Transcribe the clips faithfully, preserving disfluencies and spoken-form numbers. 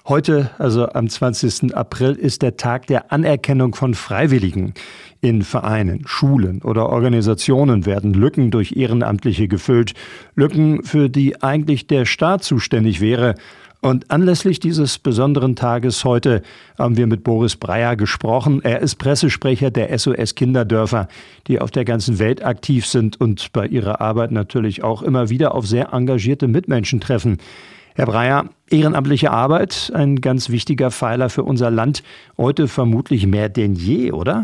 Heute, also am zwanzigsten April, ist der Tag der Anerkennung von Freiwilligen. In Vereinen, Schulen oder Organisationen werden Lücken durch Ehrenamtliche gefüllt. Lücken, für die eigentlich der Staat zuständig wäre. Und anlässlich dieses besonderen Tages heute haben wir mit Boris Breyer gesprochen. Er ist Pressesprecher der S O S Kinderdörfer, die auf der ganzen Welt aktiv sind und bei ihrer Arbeit natürlich auch immer wieder auf sehr engagierte Mitmenschen treffen. Herr Breyer, ehrenamtliche Arbeit, ein ganz wichtiger Pfeiler für unser Land, heute vermutlich mehr denn je, oder?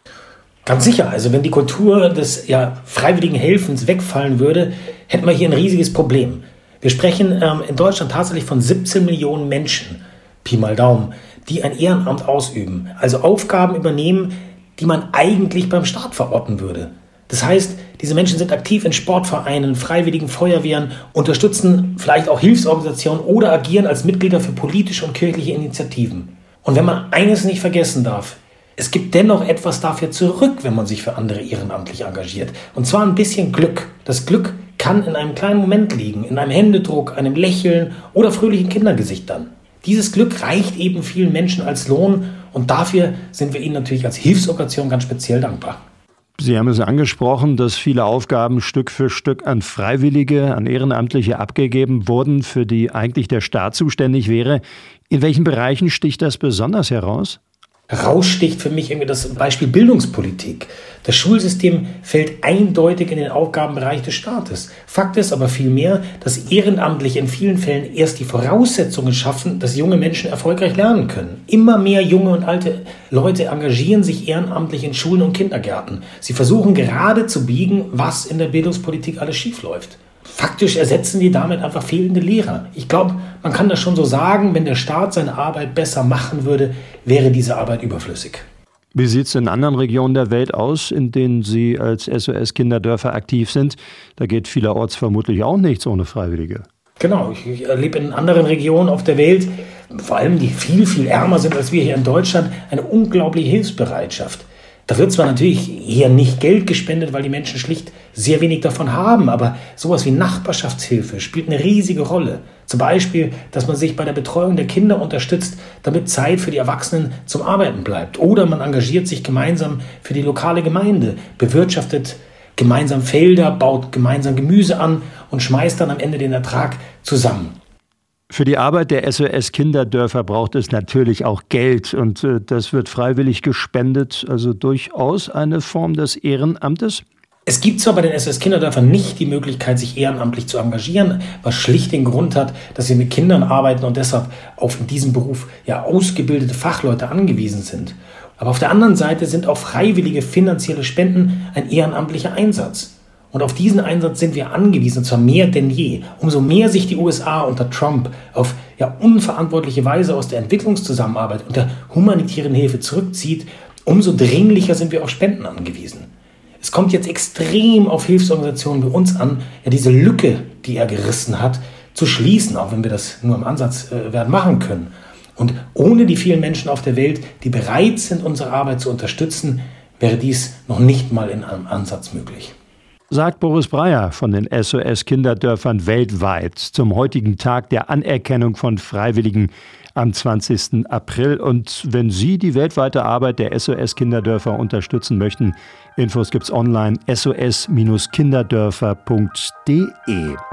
Ganz sicher. Also wenn die Kultur des ja, freiwilligen Helfens wegfallen würde, hätten wir hier ein riesiges Problem. Wir sprechen ähm, in Deutschland tatsächlich von siebzehn Millionen Menschen, Pi mal Daumen, die ein Ehrenamt ausüben. Also Aufgaben übernehmen, die man eigentlich beim Staat verorten würde. Das heißt, diese Menschen sind aktiv in Sportvereinen, freiwilligen Feuerwehren, unterstützen vielleicht auch Hilfsorganisationen oder agieren als Mitglieder für politische und kirchliche Initiativen. Und wenn man eines nicht vergessen darf: Es gibt dennoch etwas dafür zurück, wenn man sich für andere ehrenamtlich engagiert. Und zwar ein bisschen Glück. Das Glück kann in einem kleinen Moment liegen, in einem Händedruck, einem Lächeln oder fröhlichen Kindergesichtern. Dieses Glück reicht eben vielen Menschen als Lohn und dafür sind wir ihnen natürlich als Hilfsorganisation ganz speziell dankbar. Sie haben es angesprochen, dass viele Aufgaben Stück für Stück an Freiwillige, an Ehrenamtliche abgegeben wurden, für die eigentlich der Staat zuständig wäre. In welchen Bereichen sticht das besonders heraus? Heraussticht für mich irgendwie das Beispiel Bildungspolitik. Das Schulsystem fällt eindeutig in den Aufgabenbereich des Staates. Fakt ist aber vielmehr, dass Ehrenamtliche in vielen Fällen erst die Voraussetzungen schaffen, dass junge Menschen erfolgreich lernen können. Immer mehr junge und alte Leute engagieren sich ehrenamtlich in Schulen und Kindergärten. Sie versuchen gerade zu biegen, was in der Bildungspolitik alles schiefläuft. Faktisch ersetzen die damit einfach fehlende Lehrer. Ich glaube, man kann das schon so sagen, wenn der Staat seine Arbeit besser machen würde, wäre diese Arbeit überflüssig. Wie sieht es in anderen Regionen der Welt aus, in denen Sie als S O S Kinderdörfer aktiv sind? Da geht vielerorts vermutlich auch nichts ohne Freiwillige. Genau, ich, ich erlebe in anderen Regionen auf der Welt, vor allem die viel, viel ärmer sind als wir hier in Deutschland, eine unglaubliche Hilfsbereitschaft. Da wird zwar natürlich eher nicht Geld gespendet, weil die Menschen schlicht sehr wenig davon haben, aber sowas wie Nachbarschaftshilfe spielt eine riesige Rolle. Zum Beispiel, dass man sich bei der Betreuung der Kinder unterstützt, damit Zeit für die Erwachsenen zum Arbeiten bleibt. Oder man engagiert sich gemeinsam für die lokale Gemeinde, bewirtschaftet gemeinsam Felder, baut gemeinsam Gemüse an und schmeißt dann am Ende den Ertrag zusammen. Für die Arbeit der S O S Kinderdörfer braucht es natürlich auch Geld und äh, das wird freiwillig gespendet, also durchaus eine Form des Ehrenamtes. Es gibt zwar bei den S O S Kinderdörfern nicht die Möglichkeit, sich ehrenamtlich zu engagieren, was schlicht den Grund hat, dass sie mit Kindern arbeiten und deshalb auf in diesem Beruf ja ausgebildete Fachleute angewiesen sind. Aber auf der anderen Seite sind auch freiwillige finanzielle Spenden ein ehrenamtlicher Einsatz. Und auf diesen Einsatz sind wir angewiesen, und zwar mehr denn je. Umso mehr sich die U S A unter Trump auf ja, unverantwortliche Weise aus der Entwicklungszusammenarbeit und der humanitären Hilfe zurückzieht, umso dringlicher sind wir auf Spenden angewiesen. Es kommt jetzt extrem auf Hilfsorganisationen wie uns an, ja, diese Lücke, die er gerissen hat, zu schließen, auch wenn wir das nur im Ansatz äh, werden machen können. Und ohne die vielen Menschen auf der Welt, die bereit sind, unsere Arbeit zu unterstützen, wäre dies noch nicht mal in einem Ansatz möglich. Sagt Boris Breyer von den S O S Kinderdörfern weltweit zum heutigen Tag der Anerkennung von Freiwilligen am zwanzigsten April. Und wenn Sie die weltweite Arbeit der S O S Kinderdörfer unterstützen möchten, Infos gibt's online s o s Kinderdörfer punkt d e.